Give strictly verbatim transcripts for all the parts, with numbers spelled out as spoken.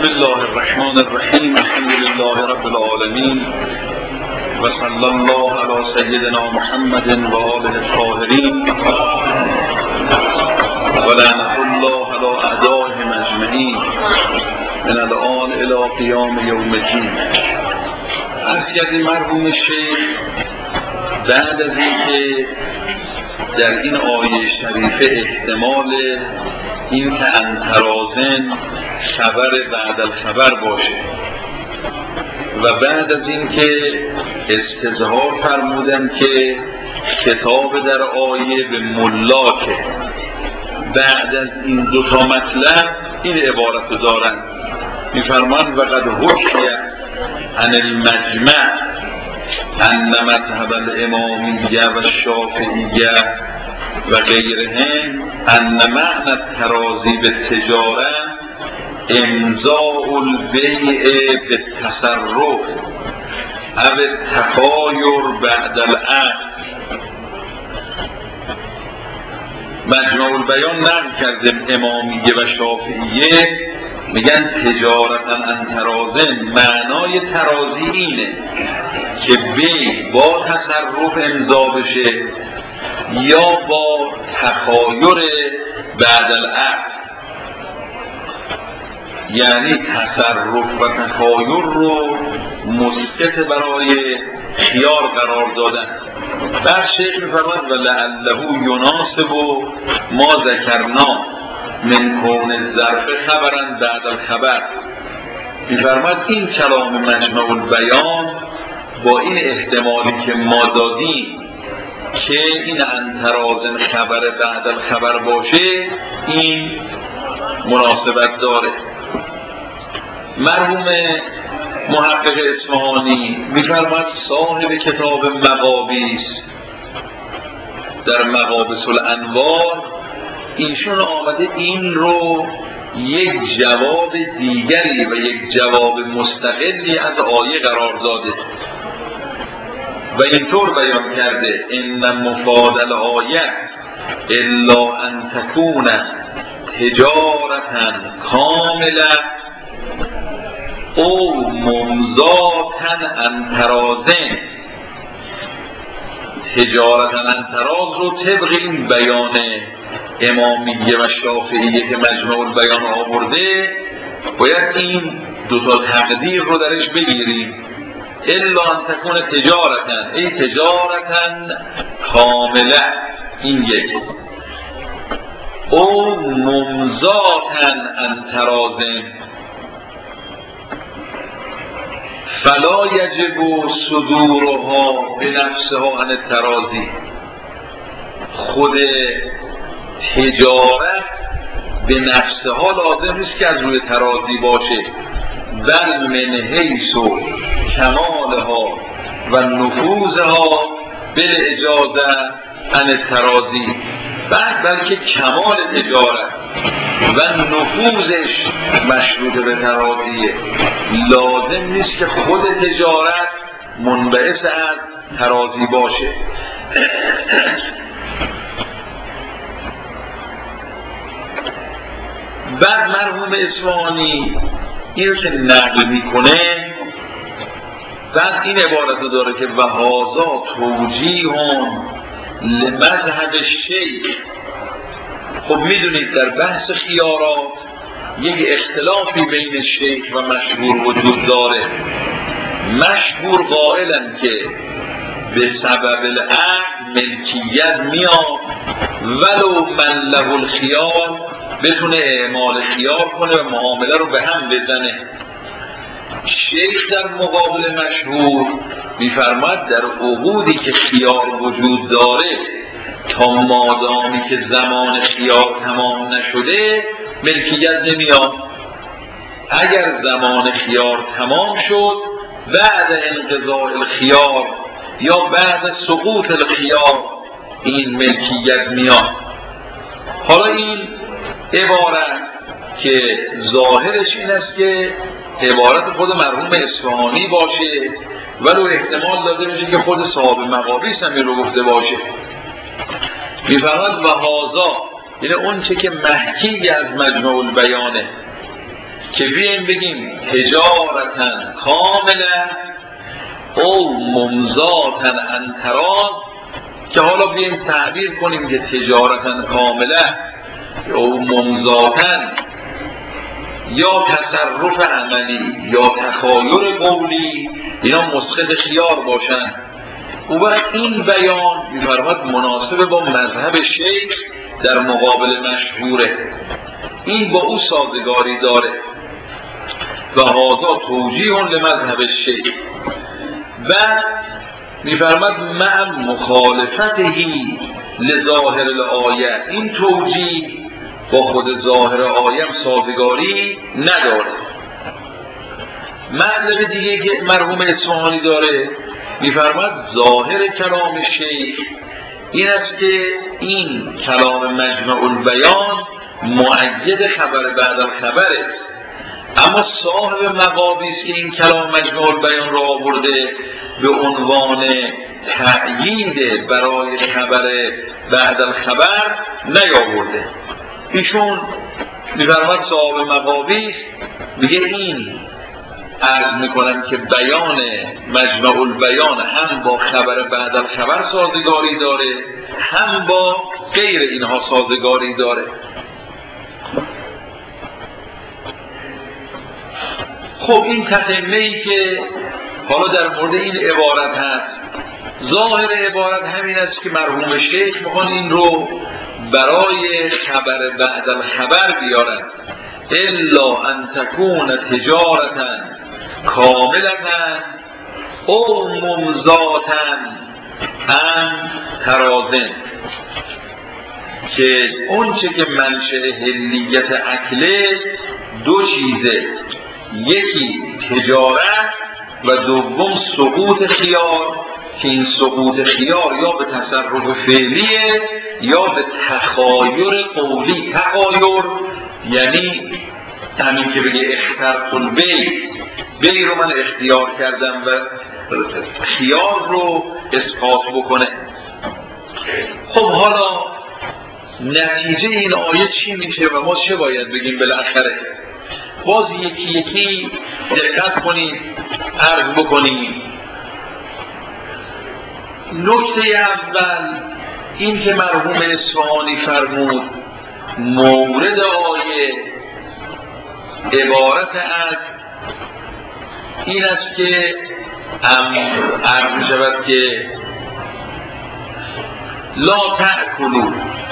الله الرحمن الرحیم. الحمد لله رب العالمین و صلی الله علی سیدنا محمد و آله الطاهرین و لعنة الله علی اعدائهم اجمعین من الآن الی قیام یوم الدین. عرض کردیم مرحوم شیخ بعد از اینکه در این آیه شریفه احتمال این که انترازن خبر بعد الخبر باشه و بعد از اینکه استظهار فرمودن که خطاب در آیه به ملاکه، بعد از این دوتا مطلب این عبارت رو دارن، میفرمان وقد حکی عن المجمع ان مذهب الامامیه و الشافعیه و غیرهم ان معنی التراضی بالتجاره امضاء البیع بالتصرف او التخایر بعد العقد. مجمع البیان نقل کرده امامیه و شافعیه میگن تجارتا ان تراضن، معنای تراضی اینه که بیع با تصرف امضا بشه یا با تخایر بعد العقد، یعنی تصرف و تخایر رو مسقط برای خیار قرار دادن. بعد شیخ می‌فرماید و لعله یناسب ما ذکرنا من کون الظرف خبرا بعد الخبر. می‌فرماید این کلام مجمع البیان با این احتمالی که ما دادیم که این انترازن خبر بعد الخبر باشه این مناسبت داره. مرحوم محقق اصفهانی می‌فرماید صاحب کتاب مقابیس در مقابس الانوار ایشون آمده این رو یک جواب دیگری و یک جواب مستقلی از آیه قرار داده و اینطور بیان کرده ان مفاد الآیه الا ان تکون تجارتا کاملا او ممضاتا عن تراضن. تجارتا عن تراض رو طبق این بیان امامیه و شافعیه که مجمع البیان آورده باید این دوتا تقدیر رو درش بگیریم. الا ان تکون تجارتا ای تجارتا کاملا، این یک، او ممضاتا عن تراضن فلا یجب صدورها بنفسها عن التراضی. خود تجارت به نفسها لازم نیست که از روی تراضی باشه، بل من حیث کمالها و نفوذها بالاجازه عن التراضی. بعد بلکه کمال تجارت و نفوذش مشروط به تراضیه، لازم نیست که خود تجارت منبعث از تراضی باشه. بعد مرحوم اصفهانی این رو که نقل میکنه بعد این عبارت رو داره که وهذا توجیه لمذهب الشیخ. خب میدونید در بحث خیارات یک اختلافی بین شیخ و مشهور وجود داره. مشهور قائلن که به سبب العقد ملکیت میاد ولو من له الخیار بتونه اعمال خیار کنه و معامله رو به هم بزنه. شیخ در مقابل مشهور میفرماد در عقودی که خیار وجود داره تا مادامی که زمان خیار تمام نشده ملکیت نمیاد. اگر زمان خیار تمام شد بعد انقضاء الخیار یا بعد سقوط الخیار این ملکیت میاد. حالا این عبارت که ظاهرش این است که عبارت خود مرحوم اصفهانی باشه ولو احتمال داده میشه که خود صاحب مقابیس هم این رو گفته باشه. میفرماد و هذا یعنی اون چه که محکی از مجمع البیانه که بیایم بگیم تجارتن کامله او ممزاتن انتراز، که حالا بیایم تعبیر کنیم که تجارتن کامله او ممزاتن یا تصرف عملی یا تخایر قولی اینا مسقط خیار باشن. او وقت این بیان می‌فرماد مناسب با مذهب شیخ در مقابل مشهوره، این با او سازگاری داره و هذا توجیه لمذهب شیخ. و می‌فرماد مع مخالفتهی لظاهر الآیه، این توجیه با خود ظاهر آیه سازگاری نداره. مطلب دیگه که مرحوم اصفهانی داره می‌فرماد ظاهر کلام شیخ این است که این کلام مجمع البیان مؤید خبر بعد الخبر است، اما صاحب مقابیس که این کلام مجمع البیان را آورده به عنوان تأیید برای خبر بعد الخبر نیاورده. ایشون می‌فرماد صاحب مقابیس میگه این عرض میکنم که بیان مجمع البیان هم با خبر بعد الخبر سازگاری داره هم با غیر اینها سازگاری داره. خب این تتمه‌ای که حالا در مورد این عبارت هست، ظاهر عبارت همین است که مرحوم شیخ میخوان این رو برای خبر بعد الخبر بیارن، الا ان تکون تجارتا کاملتا او ممزاتا ان ترازن، که اون چه که منشأ حلیت عقله دو چیزه، یکی تجارت و دوم سقوط خیار، که این سقوط خیار یا به تصرف فعلیه یا به تخایر قولی. تخایر یعنی همین که بگه اخترت البی، بی رو من اختیار کردم و خیار رو اسقاط بکنه. خب حالا نتیجه این آیه چی میشه و ما چه باید بگیم بالاخره؟ باز یکی یکی دقت کنید عرض بکنید. نکته اول این که مرحوم اصفهانی فرمود مورد آیه عبارت از این است که عرض می شود که لا تأکلوا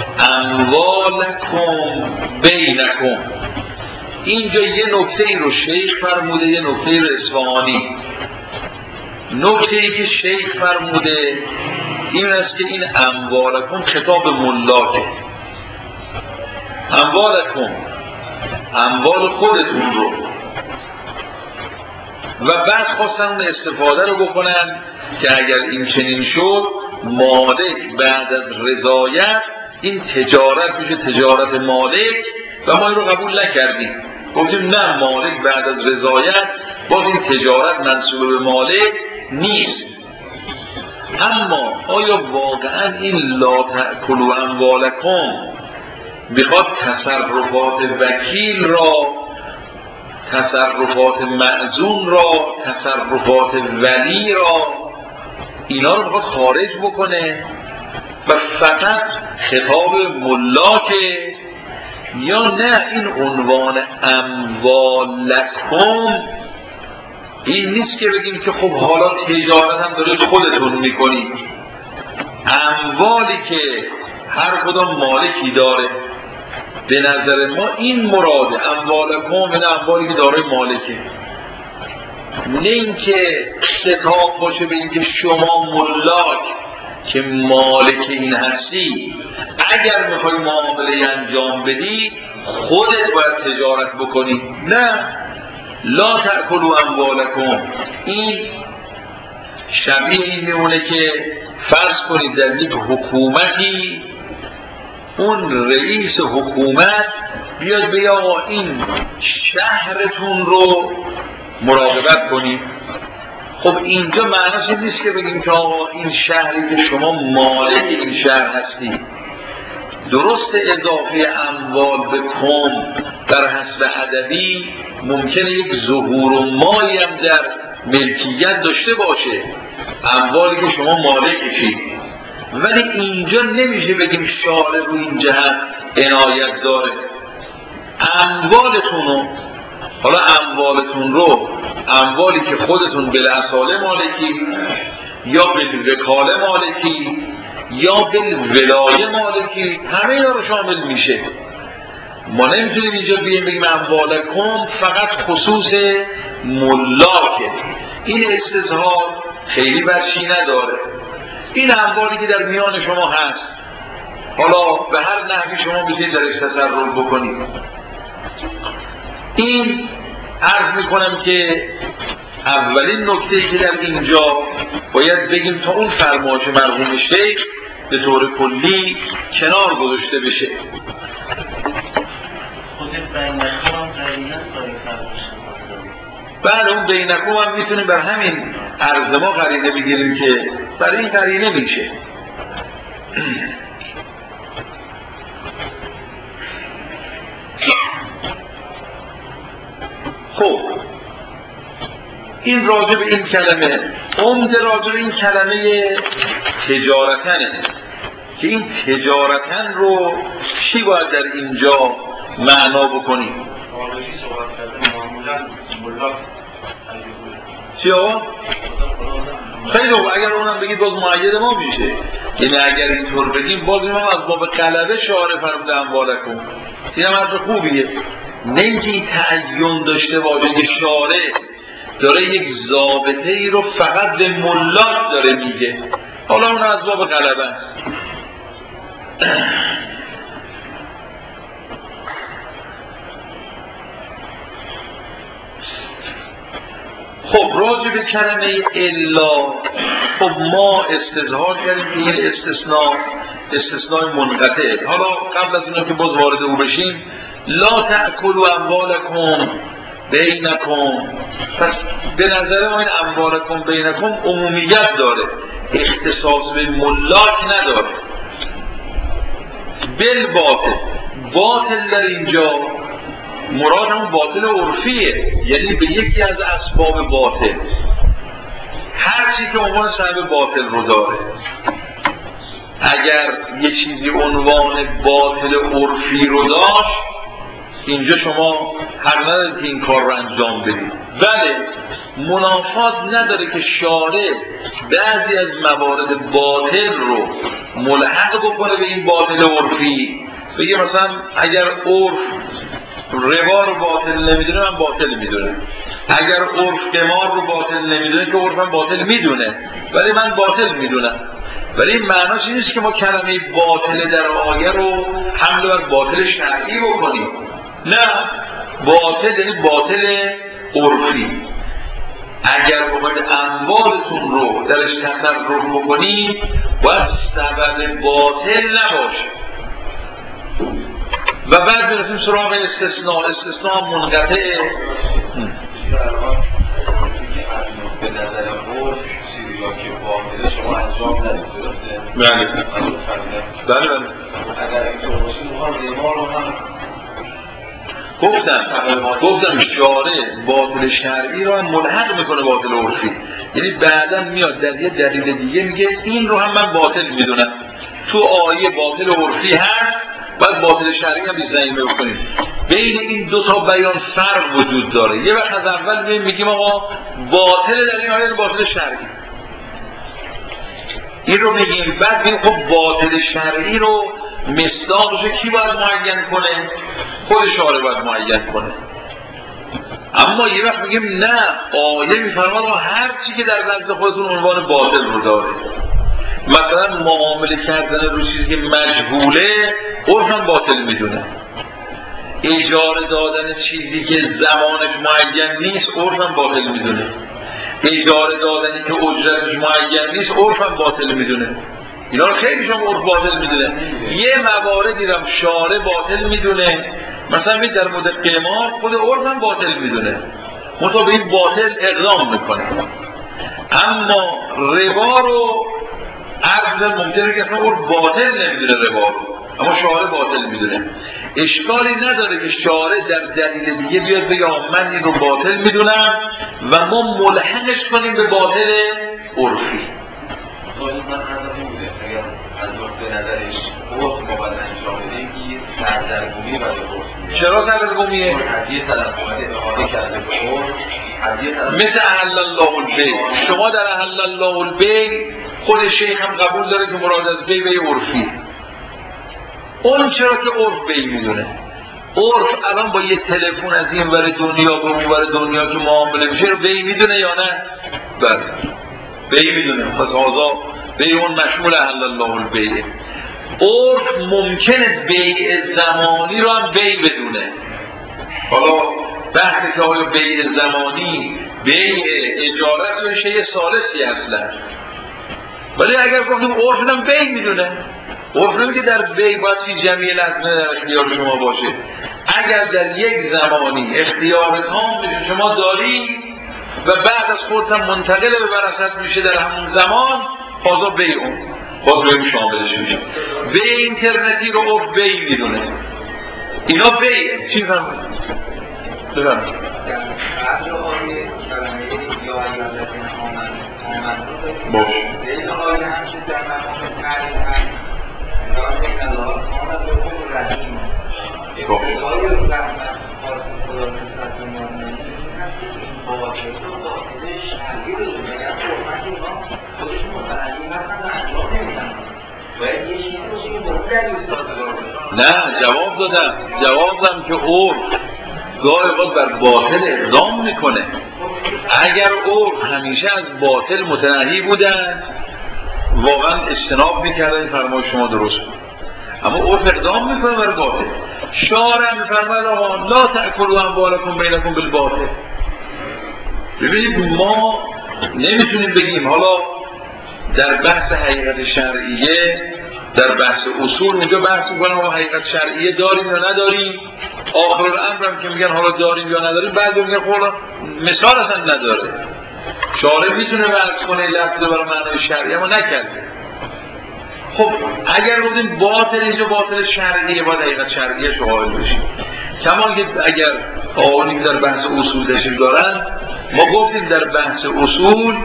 اموالکم بینکم. اینجا یه نکته ای رو شیخ فرموده، یه نکته ای رو اصفهانی. نکته ای که شیخ فرموده این است که این اموالکم خطاب ملاکه، اموالکم اموال خودتون رو، و بعد خواستن اون استفاده رو بکنن که اگر این چنین شد مالک بعد از رضایت این تجارت میشه تجارت مالک و ما این رو قبول نکردیم، گفتیم نه مالک بعد از رضایت باز این تجارت منسوب به مالک نیست. اما آیا واقعا این لا تأکلوا اموالکم بخواد تصرفات وکیل را، تصرفات معزون را، تصرفات ولی را اینا رو بخواد خارج بکنه و فقط خطاب ملاکه، یا نه این عنوان اموالکم این نیست که بگیم که خب حالا تجارت هم دارید خودتون میکنید، اموالی که هر کدام مالکی داره به نظر ما این مراده اموالکم، این اموالی که داره مالکه، نه اینکه خطاب باشه به اینکه شما ملاک که مالک این هستی اگر میخوای معامله انجام بدی خودت باید تجارت بکنی. نه، لا تأکلوا اموالکم این شبیه این میمونه که فرض کنید در یک حکومتی اون رئیس حکومت بیاد بگه آقا این شهرتون رو مراقبت کنید. خب اینجا معنیش نیست که بگیم که آقا این شهری که شما مالک این شهر هستی درست اضافه اموال به کم در حسب ادبی ممکنه یک ظهور و مایی هم در ملکیت داشته باشه، اموالی که شما مالکشید، ولی اینجا نمیشه بگیم شارع رو این جهت عنایت داره. اموالتون رو، حالا اموالتون رو، اموالی که خودتون بالاصاله مالکی یا بالوکاله مالکی یا بالولایه مالکی، همه اینا رو شامل میشه. ما نمیتونیم اینجا بگیم بگیم اموالکم فقط خصوص ملاکه، این استظهار خیلی برچی نداره. این اموالی که در میان شما هست، حالا به هر نحوی شما میتونید درش تصرف بکنید. این عرض میکنم که اولین نکته‌ای که در اینجا باید بگیم تا اون فرمایش مرحوم شیخ به طور کلی کنار گذاشته بشه. بعد اون بینکم هم میتونیم بر همین عرض ما قرینه بگیریم که برای این قرینه میشه. خب این راجع به این کلمه، عمده راجع به این کلمه تجارتنه که این تجارتن رو چی باید در اینجا معنا بکنیم؟ چی آقا؟ خیلی خوب، اگر اونم بگید باز معید ما میشه، یعنی اگر اینطور بگیم باز ما از باب غلبه شارع فرموده اموالکم، این هم حرف خوبیه. نه اینکه این تعین داشته باشه که شارع داره یک ضابطه ای رو فقط به ملاک داره میگه، حالا اون از باب غلبه. خب راجع به کلمه الا، خب ما استظهار کردیم که این استثناء استثناء منقطعه. حالا قبل از اون که باز وارد او بشیم، لا تأکلوا اموالکم بینکم، پس به نظر ما این اموالکم بینکم عمومیت داره، اختصاص به ملاک نداره. بالباطل، باطل در اینجا مراد هم باطل عرفیه، یعنی به یکی از اسباب باطل، هر چی که عنوان صاحب باطل رو داره. اگر یه چیزی عنوان باطل عرفی رو داشت، اینجا شما حق ندارید که این کار رو انجام بدید. بله منافات نداره که شارع بعضی از موارد باطل رو ملحق بکنه به این باطل عرفی، بگه مثلا اگر عرف ربا رو باطل نمیدونه من باطل میدونم، اگر عرف قمار رو باطل نمیدونه که عرفم باطل میدونه ولی من باطل میدونم. ولی این معناش این نیست که ما کلمه باطل در آیه رو حمل بر باطل شرعی بکنیم، نه، باطل یعنی باطل عرفی. اگر باید اموالتون رو درش تصرف بکنید باید سبب باطل نباشه. و بعد برسیم سراغ استثناء. استثناء منقطعه. به نظر عرف چیزی که باطله شما انجام ندید. بله بله بله. اگر اینطور باشه میخوام ریما رو هم گفتم گفتم شارع باطل شرعی رو هم ملحق میکنه باطل عرفی، یعنی بعداً میاد در یه دلیل دیگه میگه این رو هم من باطل میدونم. تو آیه باطل عرفی هست، باید باطل شرعی هم بی‌زعیمه بکنیم. بین این دو تا بیان فرق وجود داره. یه وقت از اول میگیم آقا باطل در این آیه باطل شرعی، این رو میگیم، بعد میگیم خب باطل شرعی رو مصداقش کی باید معین کنه؟ خود شارع باید معین کنه. اما یه وقت میگیم نه، آیه میفرماد هر چی که در نزد خودتون عنوان باطل رو داره. مثلا معامله کردن رو چیزی که مجهوله عرفم باطل میدونه، اجاره دادن چیزی که زمانش معین نیست عرفم باطل میدونه، اجاره دادنی که اجرتش معین نیست عرفم باطل میدونه. اینا رو خیلی شما عرف باطل میدونه. یه مواردی رو شارع باطل میدونه، مثلا می در مورد قمار خود عرفم باطل میدونه، منتها به این باطل اقدام میکنه. اما ربا رو عرض ممکنه که اصلا عرف باطل نمیدونه ربا رو، اما شارع باطل میدونه. اشکالی نداره که شارع در دلیل دیگه بیاد بگه من این رو باطل میدونم و ما ملحقش کنیم به باطل عرفی. از نقطه نظرش عرف ما باید انجام بدیم که سردرگمی برای عرف. چرا سردرگمیه؟ هدیه طرف اومده اعاده کرده به عرف. مثل احل الله البیع. شما در احل الله البیع خود شیخ هم قبول داره که مراد از بیع بیع عرفی. اون چرا که عرف بیع میدونه. عرف الان با یه تلفن از این ور دنیا به اون ور دنیا که معامله میشه رو بیع میدونه یا نه؟ بله بیع میدونه. پس آزا بیع اون مشمول احل الله البیع. عرف ممکنه بیع زمانی رو هم بیع بدونه. حالا بحثی که آیا بیع زمانی بیع اجارت و شیء ثالثی اصلا، ولی اگر گفتیم عرف هم بیع میدونه. عرف نمیگه در بیع باید فی جمیع لحظه در اختیار شما باشه. اگر در یک زمانی اختیار تام بشه شما داری و بعد از خودت هم منتقل به برکت میشه در همون زمان، بازا بیع اون باز بیع شاملش میشه. بیع اینترنتی رو عرف بیع میدونه. اینا بیع چی فهمید؟ بگم باش نه جواب دادم جواب دادم که عرف گاهی وقت بر باطل اقدام میکنه. اگر عرف همیشه از باطل متنهی بودن واقعا اجتناب میکردن. فرمای شما درست بود، اما عرف اقدام میکنه بر باطل. شارع میفرماید آقا لا تأکلوا اموالکم بینکم بالباطل. ببینید ما نمیتونیم بگیم حالا در بحث حقیقت شرعیه، در بحث اصول اونجا بحث میکنم ما حقیقت شرعیه داریم یا نداریم. آخر الامر هم که میگن حالا داریم یا نداریم، بعد میگن خب مثال اصلا نداره. شارع میتونه بحث کنه لفظ برای معنای شرعی اما نکرده. خب اگر بودیم باطل اینجا باطل شرعیه باید حقیقت شرعیه شغال بشیم. کما که اگر آقایی در بحث اصول تشریف دارن، ما گفتیم در بحث اصول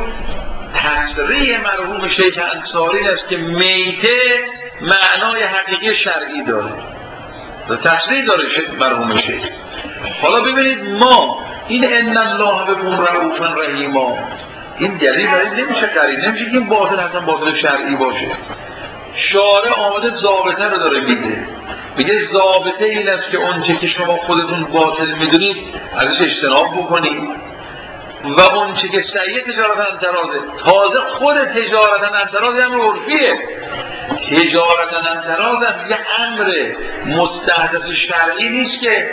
تصریح مرحوم شیخ انصاری است که میته معنای حقیقی شرعی داره و تصریح داره مرحوم شیخ. حالا ببینید ما این ان الله بكم رؤوف رحیم، این دلیل برای نمیشه قرین، نمیشه که این باطل اصلا باطل شرعی باشه. شارع آمده ضابطه رو داره میده، میگه ضابطه این است که اون چه که شما خودتون باطل میدونید ازش اجتناب بکنید و اون چه که صحیح تجارت انترازه. تازه خود تجارت انتراز هم عرفیه. تجارت انتراز هم یه امر مستحدث شرعی نیست که،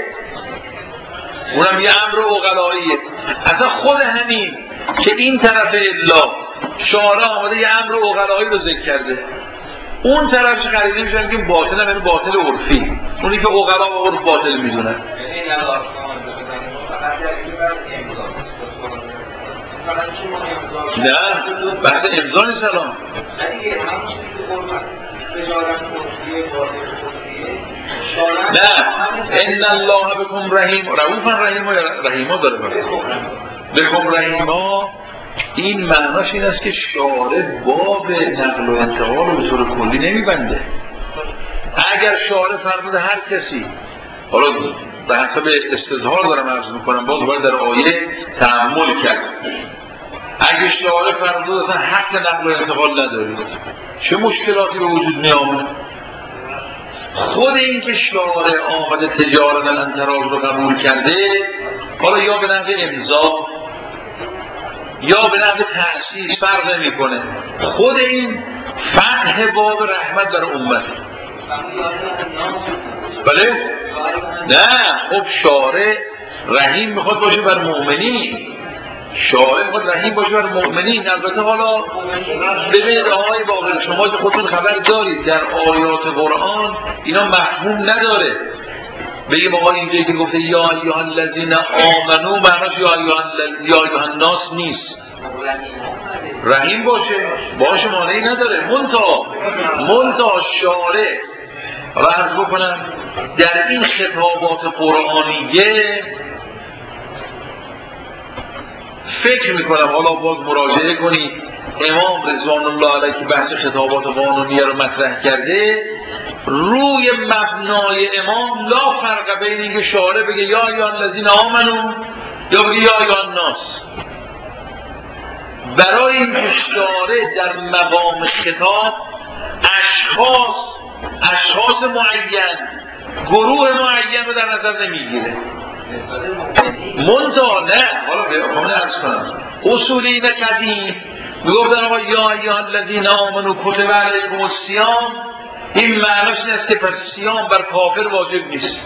اونم یه امر عقلاییه. اصلا خود همین که این طرف الا شارع آمده یه امر عقلایی رو ذکر کرده، اون طرف چه قریده میشن که باطل هم یعنی باطل عرفی، اونی که عقلا و عرف باطل میدونن. نه بحث امضا نیست الان. نه ان الله بكم رحیم، رؤوف رحیم رحیما داره بكم رحیما. این معناش این است که شارع باب نقل و انتقال رو به طور کلی نمیبنده. اگر شارع فرموده هر کسی، حالا به حسب استظهار دارم عرض میکنم، باز باید در آیه تأمل کرد. اگه شارع فرموده اصلا حق نقل و انتقال ندارید، چه مشکلاتی به وجود می آمد؟ خود این که شارع آمده تجارت انتراز رو قبول کرده، حالا یا به نحو امضا یا به نحو تأسیس فرق نمی کنه، خود این فتح باب رحمت برای امت. بله؟ نه خب شارع رحیم میخواد باشه بر مؤمنین، شارع میخواد رحیم باشه بر مؤمنین. البته حالا ببینید آقای باقر، شما که خودتون خبر دارید در آیات قرآن اینا مفهوم نداره. بگیم آقا اینجایی که گفته یا ایها الذین آمنو معناش یا ایها الناس نیست، رحیم باشه باشه مانعی نداره. منتها منتها شارع حالا عرض بکنم در این خطابات قرآنیه فکر میکنم، حالا باز مراجعه کنید، امام رضوان الله علیه که بحث خطابات قانونیه رو مطرح کرده، روی مبنای امام لا فرق بین اینکه شارع بگه یا ایها الذین آمنو یا بگه یا ایها الناس، برای اینکه شارع در مقام خطاب اشخاص اشخاص معین، گروه معین رو در نظر نمیگیره. منتها نه، حالا بخوام عرض کنم اصولین قدیم میگفتن آقا یا ایها الذین آمنوا کتب علیکم الصیام، این معناش این است که پس صیام بر کافر واجب نیست،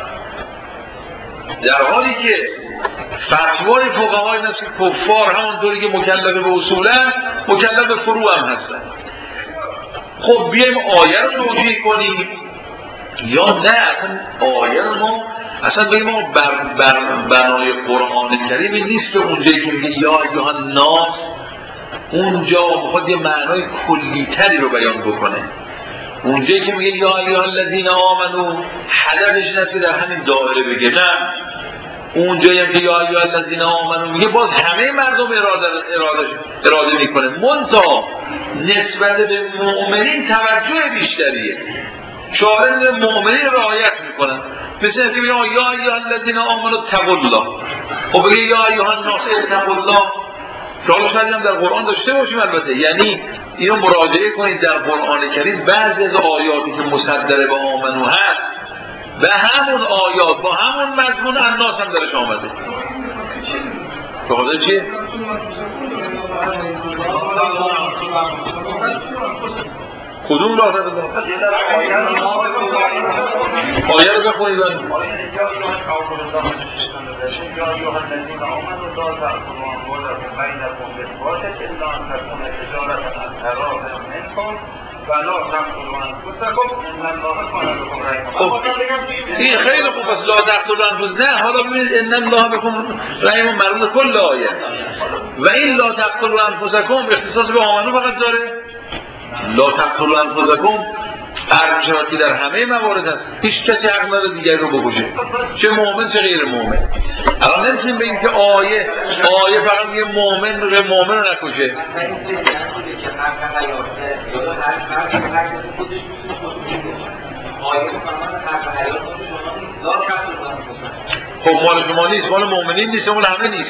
در حالی که فتوای فقهای این است که کفار همونطوری که مکلف به اصولن مکلف به فروع هم هستن. خب بیایم آیه رو توجیه کنیم یا نه اصلا آیه رو ما اصلا بگیم ما بر بر بنای قرآن کریم نیست، به اونجایی که میگه یا ایها الناس اونجا میخواد یه معنای کلی‌تری رو بیان بکنه. اونجایی که میگه یا ایها الذین آمنو هدفش این است که در همین دایره بگه، نه اونجایی هم که یا ایها الذین آمنو میگه باز همه مردم اراده اراده اراده میکنه، منتها نسبت به مؤمنین توجه بیشتریه. شارع میگه مؤمنین رعایت میکنن، مثل اینکه میگه یا ایها الذین آمنو اتقوا الله، خب بگه یا ایها الناس اتقوا الله، شاید شاید هم در قرآن داشته باشیم البته. یعنی اینو مراجعه کنید در قرآن کریم بعضی از آیاتی که مصدر به آمنو هست به همون آیات با همون مضمون الناس هم درش آمده. به خاطر چیه؟ کدوم لا تقل الله؟ آیه رو بخونید یا ایها الذین آمنوا لا تأکلوا اموالکم بینکم بالباطل الا ان تکون تجارة عن تراض منکم ولا تقتلوا انفسکم ان الله کان بکم رحیما. این خیلی خوب است، لا تقتلوا انفسکم. نه حالا ببینید ان الله بکم رحیم مربوط کل آیه، و این لا تقتلوا انفسکم اختصاص به آمنو فقط داره. لا تقتلوا انفسکم ارجاتی در همه موارد هست، هیچ کسی حق نداره دیگری رو بکشه، چه مؤمن چه غیر مؤمن. الان نمی‌تونیم بگیم که آیه آیه فقط میگه مؤمن غیر مؤمن رو نکشه. خب مال شما نیست، مال مؤمنین نیست، مال همه نیست.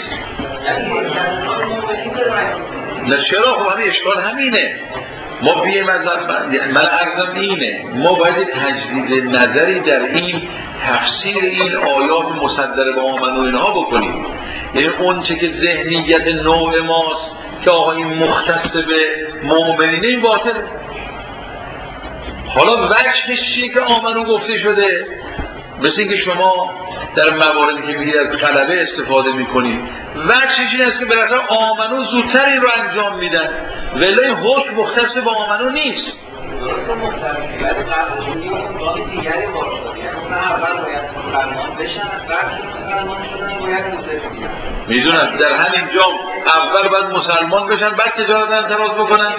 نه چرا؟ خب همین اشکال همینه. ما بیایم از من عرضم اینه، ما باید تجدید نظری در این تفسیر این آیات مصدر به آمنو اینها بکنیم. یعنی اون چه که ذهنیت نوع ماست که آقا این مختص به مؤمنین این باطل. حالا وجهش چیه که آمنو گفته شده؟ مثل اینکه شما در مواردی که میگید از غلبه استفاده میکنید، وجهش این است که بالاخره آمنو زودتر این رو انجام میدن، ولی حکم مختص به آمنو نیست. میدونم در همین جا اول باید مسلمان بشن بعد تجارت اعتراض بکنن.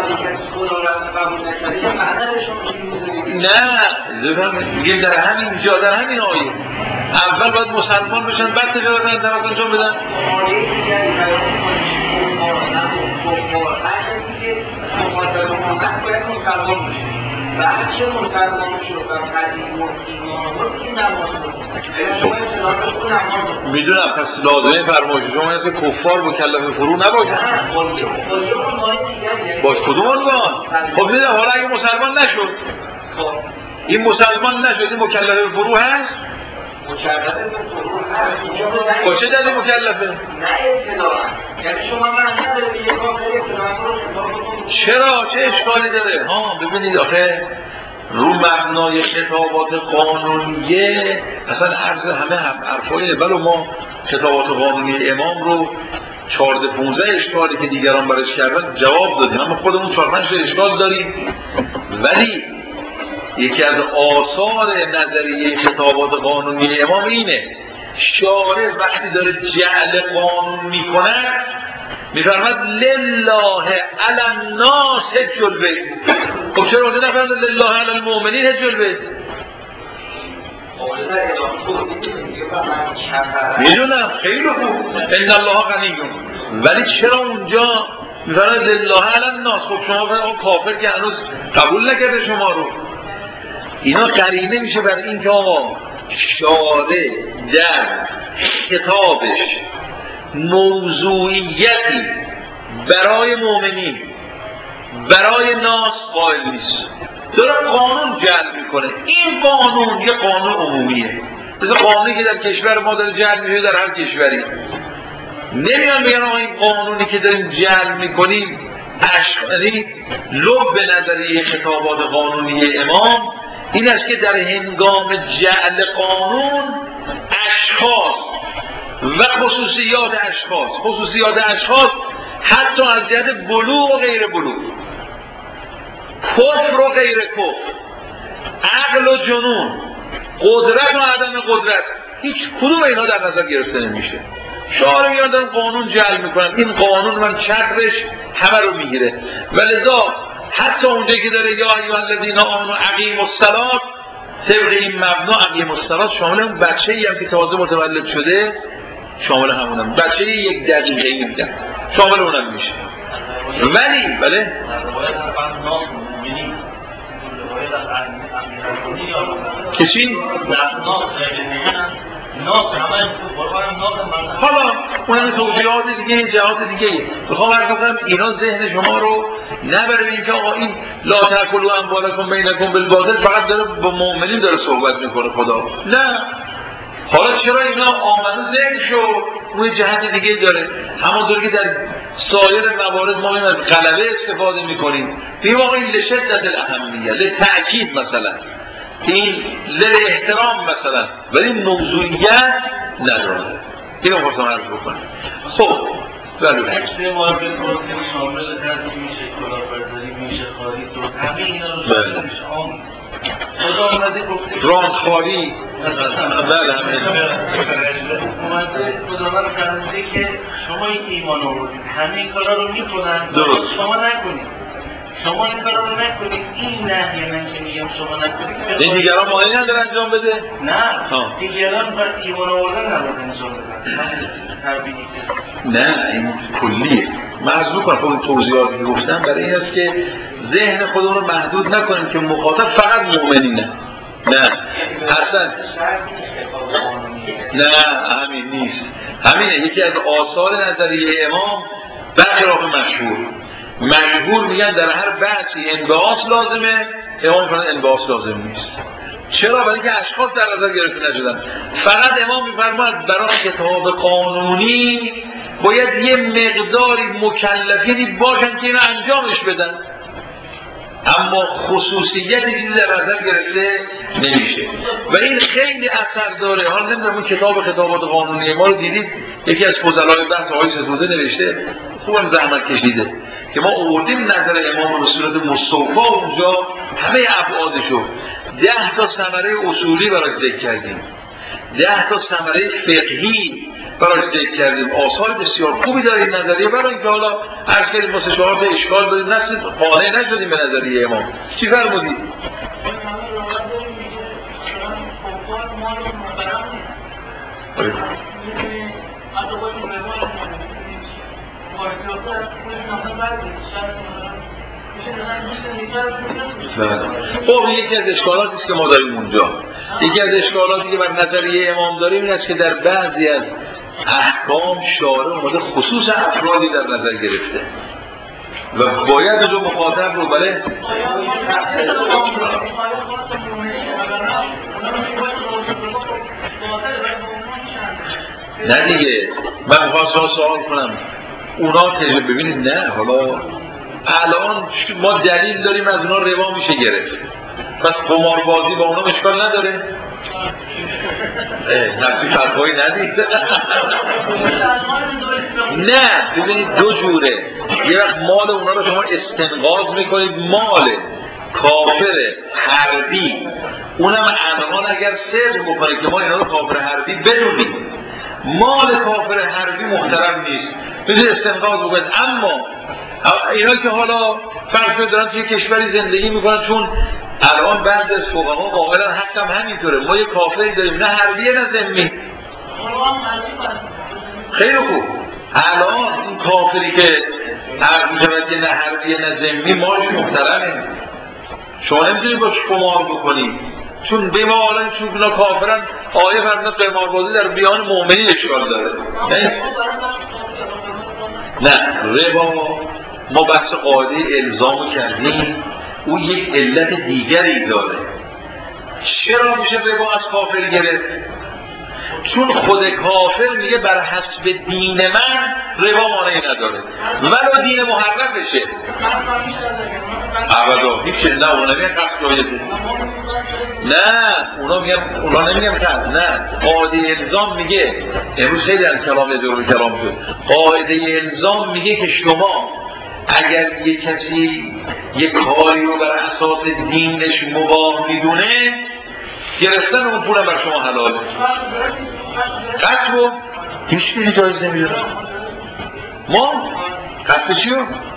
نه میگیم در همین جا در همین آیه اول باید مسلمان بشن بعد تجارت اعتراض انجام بدن. بعد چه مسلمان شدن قدیم و میدونم. پس لازمه فرمایش شما اینه که کفار مکلف فرو نباشن. باش کدوم عنوان؟ خب میدونم حالا اگه مسلمان نشد، این مسلمان نشد این مکلف فرو هست؟ مکلف فرو هست. خب چه دلیل مکلفه؟ نه ابتداء، یعنی شما من نداره به یک کافر ابتداء. چرا؟ چه اشکالی داره؟ ها ببینید آخه رو مبنای خطابات قانونیه اصلا عرض همه حرفاییه. بله ما خطابات قانونی امام رو چهارده پونزده اشکالی که دیگران برش کردن جواب دادیم، اما خودمون چهار پنج اشکال داریم. ولی یکی از آثار نظریه خطابات قانونی امام اینه، شارع وقتی داره جعل قانون میکنه میفرماد لله علی الناس حج البیت، خب چرا اونجا نفرمود لله علی المؤمنین حج البیت؟ میدونم خیلی خوب ان الله غنی، ولی چرا اونجا میفرماید لله علی الناس؟ خب شما اون کافر که هنوز قبول نکرده شما رو. اینا قرینه میشه بر این که آقا شارع در خطابش موضوعیتی برای مؤمنین برای ناس قائل نیست، داره قانون جلب میکنه. این قانون یه قانون عمومیه، مثل قانونی که در کشور ما داره جلب میشه در هر کشوری. نمیان بگن آقا این قانونی که داریم جلب میکنیم اشکالی لب به نظریه خطابات قانونی امام این است که در هنگام جعل قانون اشخاص و خصوصیات اشخاص خصوصیات اشخاص حتی از جهت بلوغ و غیر بلوغ، کفر و غیر کفر، عقل و جنون، قدرت و عدم قدرت، هیچ کدوم اینا در نظر گرفته نمیشه. شعار میان دارن قانون جعل میکنن، این قانون من چترش همه رو میگیره. ولذا حتی اونجایی که داره یا ایها الذین آمنوا اقیموا الصلاة، طبق این مبنا اقیموا الصلاة شامل اون بچه‌ای هم که تازه متولد شده، شامل همونم بچه یک دقیقه ای میدن، شامل اونم میشه. ولی بله که چی؟ حالا اونم توضیحات دیگه، جهات دیگه. بخوام عرض کنم اینا ذهن شما رو نبره این که آقا این لا تأکلوا اموالکم بینکم بالباطل فقط داره با مؤمنین داره صحبت میکنه خدا. نه، حالا چرا اینا آمدن ذهنشو روی جهت دیگه داره؟ همونطور که در سایر موارد ما این از غلبه استفاده میکنیم، بیم آقا این لشدت الاهمیه، لتأکید مثلا، این لاحترام مثلا، ولی موضوعیت نداره. اینو خواستم عرض بکنم. خب بله اکثر مورد پروتئین شامل ترکیب میشه، کلاهبرداری میشه، خالی تو همه اینا رو شامل میشه. عام خدا اومده گفته رانخواری بله همه اومده خداوند فرموده که شما این ایمان آوردید همه این کارا رو میکنن، درست شما نکنید. شما این کارا رو نکنید. این نهی من که میگم شما نکنید، این دیگران مانعی نداره انجام بده؟ نه، دیگران باید ایمان آوردن نباید انجام بدن. نه این کلیه. معذور کنم خود توضیحاتی که گفتم برای این است که ذهن خودمون رو محدود نکنیم که مخاطب فقط مؤمنینه. نه اصلا نه همین نیست. همینه یکی از آثار نظریه امام برخلاف مشهور. مشهور میگن در هر بحثی انبعاث لازمه، امام فرمان انبعاث لازم نیست. چرا؟ برای اینکه اشخاص در نظر گرفته نشدن. فقط امام میفرماید برای کتاب قانونی باید یه مقداری مکلفینی باشن که اینو انجامش بدن، اما خصوصیت چیزی در نظر گرفته نمیشه و این خیلی اثر داره. حالا نمیدونم کتاب خطابات قانونی ما رو دیدید، یکی از فضلای بحث آقای ستوده نوشته، خوبم زحمت کشیده که ما آوردیم نظر امام به صورت مستوفا اونجا همه ابعادشو ده تا ثمره اصولی براش ذکر کردیم، ده تا ثمره فقهی براش ذکر کردیم. آثار بسیار خوبی داره این نظریه. برای اینکه حالا عرض کردیم واسه چهار تا اشکال داریم نسید قانع نشدیم به نظریه امام. چی فرمودید؟ خب یکی از اشکالاتی است که ما داریم اونجا. یکی از اشکالاتی که بر نظریه امام داریم این است که در بعضی از احکام شارع اومده خصوص افرادی در نظر گرفته و باید اونجا مخاطب رو بله نه دیگه. من خواستم سوال کنم اونا تجربه ببینید نه حالا الان ما دلیل داریم از اونا روا میشه گرفت، پس قماربازی با اونا اشکال نداره؟ همچین فتوایی ندید. نه ببینید دو جوره. یه وقت مال اونا رو شما استنقاض میکنید، مال کافر حربی اونم انهان اگر سر بکنه که ما اینا رو کافر حربی بدونیم، مال کافر حربی محترم نیست، میشه استنقاض بکنید. اما اینا که حالا فرض دارن توی کشوری زندگی میکنن، چون الان بعضی از فقها قائلن حتی هم همینطوره، ما یه کافری داریم نه حربیه نه ذمی. خیلی خوب، الان این کافری که عرض میشود که نه حربیه نه ذمی مالش محترمه، شما نمیتونید باش قمار بکنید، چون به ما الان چون اینا کافرن آیه فرمود قماربازی در بیان مؤمنین اشکال داره. نه ربا ما بحث قاعده الزامو کردیم، او یک علت دیگری داره. چرا میشه ربا از کافر گرفت؟ چون خود کافر میگه بر حسب دین من ربا مانعی نداره، ولو دین محرفشه. ابدا هیچ نه، اونا نمیگن قصد جایزه، نه اونا میگن، اونا نمیگن قصد، نه قاعده الزام میگه. امروز خیلی از کلام دور کلام شد. قاعده الزام میگه که شما اگر یک کسی یک کاری رو بر اساس دینش مباح میدونه، گرفتن اون پولم بر شما حلاله. قصد رو هیچ دیگه جایز نمیدونه. ما قصد چی رو؟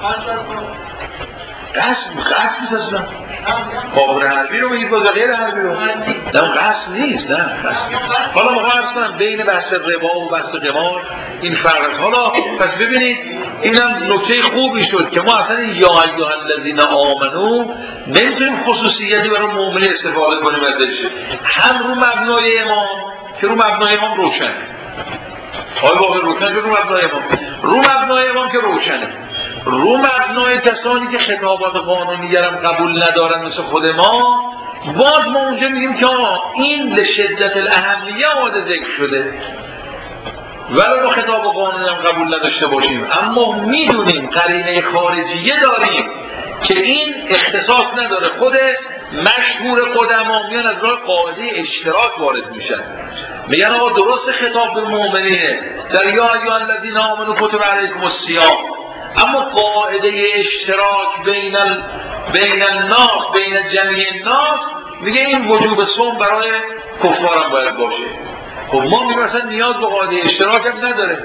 قصد قصد نیست اصلا. کافر حربی رو میگید بازا غیر حربی رو، نه قصد نیست. نه حالا ما عرض کنم بین بحث ربا و بحث قمار این فرق. حالا پس ببینید اینم نکته خوبی شد که ما اصلا یا ایها الذین آمنو نمیتونیم خصوصیتی برای مؤمنین استفاده کنیم ازش، هم رو مبنای امام که رو مبنای امام روشن. حالا واقعا روشن رو مبنای امام، رو مبنای امام که روشنه، رو مبنای کسانی که خطابات قانونی هم قبول ندارن مثل خود ما، باز ما اونجا میگیم که این به شدت الاهمیه آماده ذکر شده، ولو ما خطاب قانونی هم قبول نداشته باشیم، اما میدونیم قرینه خارجیه داریم که این اختصاص نداره. خود مشهور قدما میان از راه قاعده اشتراک وارد میشن، میگن آقا درست خطاب به مؤمنینه در یا ایها الذین آمنوا کتب علیکم الصیام، اما قاعده اشتراک بین ال... بین الناس بین جمعی الناس میگه این وجوب صوم برای کفار هم باید باشه. خب ما میگیم اصلا نیاز به قاعده اشتراک هم نداره.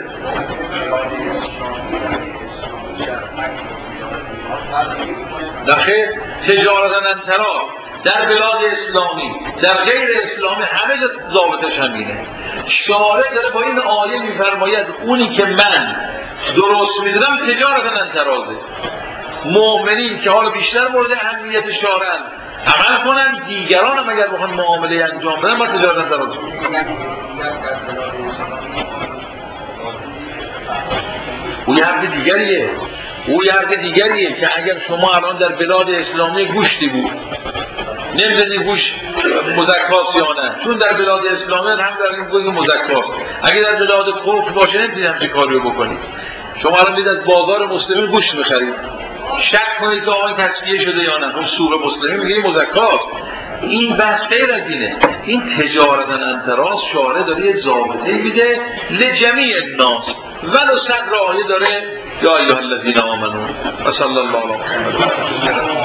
دخیل تجارت انترا در بلاد اسلامی در غیر اسلامی همه جا ضابطش همینه. شارع در با این آیه میفرماید اونی که من درست میدونم تجارت انترازه، مؤمنین که حالا بیشتر مورد اهمیت شارع عمل کنن، دیگران هم اگر بخوان معامله انجام بدن با تجارت انترازه. او یه حرف دیگریه، او یه حرف دیگریه که اگر شما الان در بلاد اسلامی گوشتی بود نمیدونی گوش مزکاست یا نه، چون در بلاد اسلامی هم داریم گوشت مزکاست، اگر در بلاد کفر باشه نمیدونی همچین کاری رو بکنید. شما الان دید از بازار مسلمین گوشت میخرید، شک کنید که آقای تصفیه شده یا نه، اون سوق مسلمین میگه مزکاست. این بحث غیر از اینه. این تجارت انتراس شارع داره یه ضابطه میده لجمیع الناس، ولو صد آیه داره یا ایها الذین آمنو و صلی الله علیه و سلم.